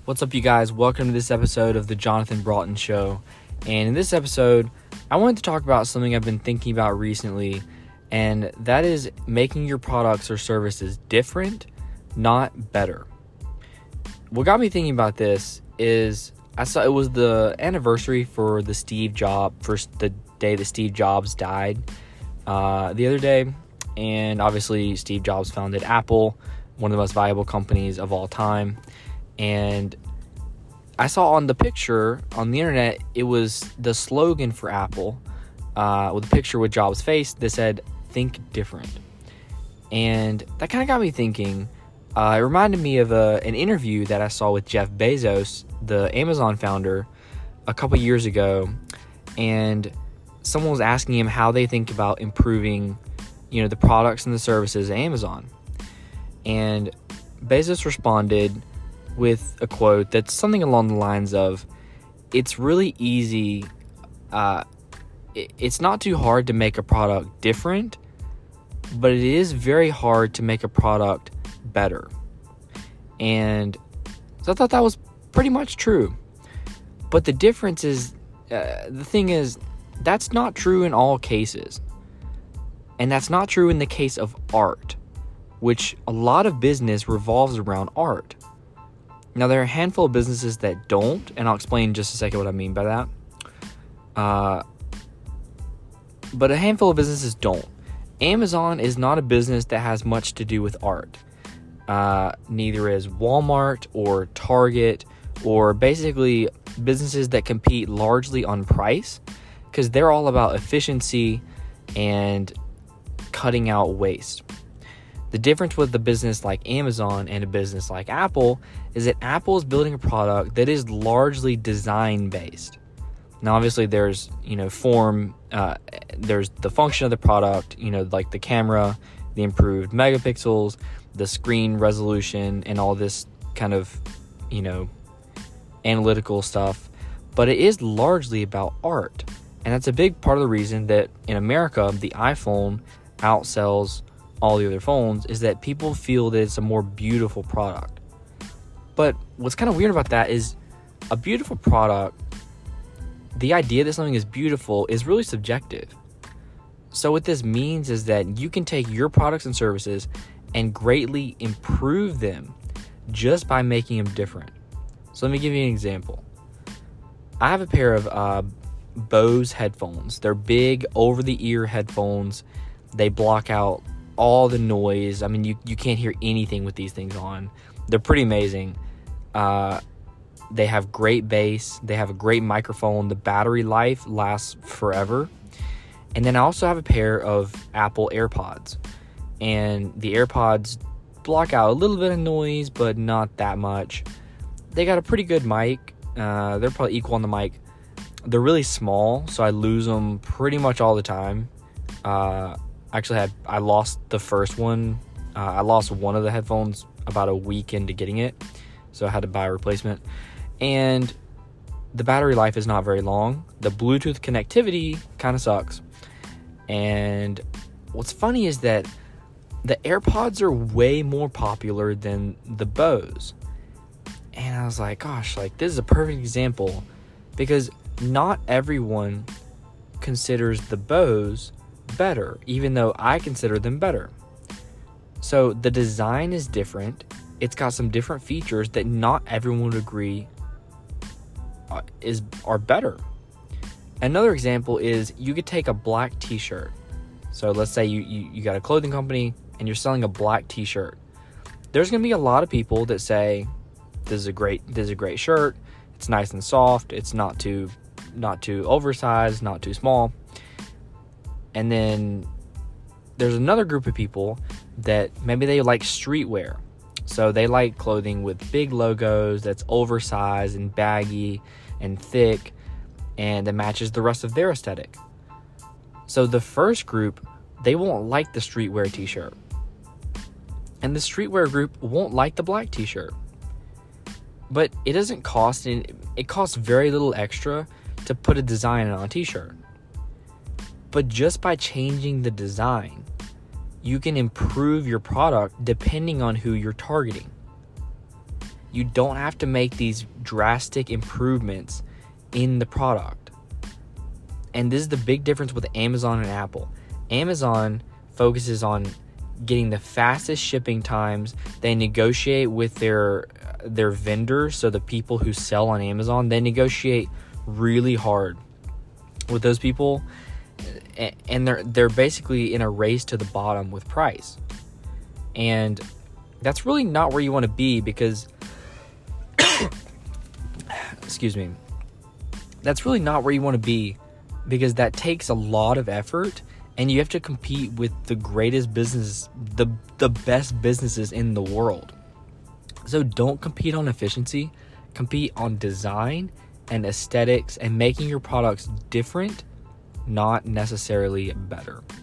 What's up, you guys? Welcome to this episode of the Jonathan Broughton Show. And in this episode, I wanted to talk about something I've been thinking about recently, and that is making your products or services different, not better. What got me thinking about this is I saw it was the anniversary for the day that Steve Jobs died the other day. And obviously, Steve Jobs founded Apple, one of the most valuable companies of all time. And I saw on the picture on the internet, it was the slogan for Apple with a picture with Jobs' face that said, "Think different." And that kind of got me thinking. It reminded me of an interview that I saw with Jeff Bezos, the Amazon founder, a couple years ago. And someone was asking him how they think about improving, the products and the services at Amazon. And Bezos responded with a quote that's something along the lines of, "It's really easy. It's not too hard to make a product different, but it is very hard to make a product better." And so I thought that was pretty much true. But the difference is, the thing is, that's not true in all cases. And that's not true in the case of art, which a lot of business revolves around art. Now, there are a handful of businesses that don't, and I'll explain in just a second what I mean by that. But a handful of businesses don't. Amazon is not a business that has much to do with art. Neither is Walmart or Target, or basically businesses that compete largely on price, because they're all about efficiency and cutting out waste. The difference with a business like Amazon and a business like Apple is that Apple is building a product that is largely design based. Now, obviously, there's form, there's the function of the product, like the camera, the improved megapixels, the screen resolution, and all this kind of analytical stuff. But it is largely about art, and that's a big part of the reason that in America the iPhone outsells all the other phones, is that people feel that it's a more beautiful product. But what's kind of weird about that is a beautiful product, the idea that something is beautiful is really subjective. So what this means is that you can take your products and services and greatly improve them just by making them different. So let me give you an example. I have a pair of Bose headphones. They're big over-the-ear headphones. They block out all the noise. I mean, you can't hear anything with these things on. They're pretty amazing. They have great bass. They have a great microphone. The battery life lasts forever. And then I also have a pair of Apple AirPods. And the AirPods block out a little bit of noise, but not that much. They got a pretty good mic. They're probably equal on the mic. They're really small, so I lose them pretty much all the time. Actually, I lost the first one. I lost one of the headphones about a week into getting it, so I had to buy a replacement. And the battery life is not very long. The Bluetooth connectivity kind of sucks. And what's funny is that the AirPods are way more popular than the Bose. And I was like, gosh, this is a perfect example, because not everyone considers the Bose better, even though I consider them better. So the design is different. It's got some different features that not everyone would agree are better. Another example is you could take a black t-shirt. So let's say you got a clothing company and you're selling a black t-shirt. There's going to be a lot of people that say, this is a great shirt. It's nice and soft. It's not too oversized, not too small. And then there's another group of people that maybe they like streetwear. So they like clothing with big logos that's oversized and baggy and thick, and that matches the rest of their aesthetic. So the first group, they won't like the streetwear t-shirt. And the streetwear group won't like the black t-shirt. But it doesn't cost, it costs very little extra to put a design on a t-shirt. But just by changing the design, you can improve your product depending on who you're targeting. You don't have to make these drastic improvements in the product. And this is the big difference with Amazon and Apple. Amazon focuses on getting the fastest shipping times. They negotiate with their vendors, so the people who sell on Amazon, they negotiate really hard with those people, and they're basically in a race to the bottom with price. And that's really not where you want to be, because excuse me. That's really not where you want to be, because that takes a lot of effort, and you have to compete with the greatest business, the best businesses in the world. So don't compete on efficiency, compete on design and aesthetics and making your products different, not necessarily better.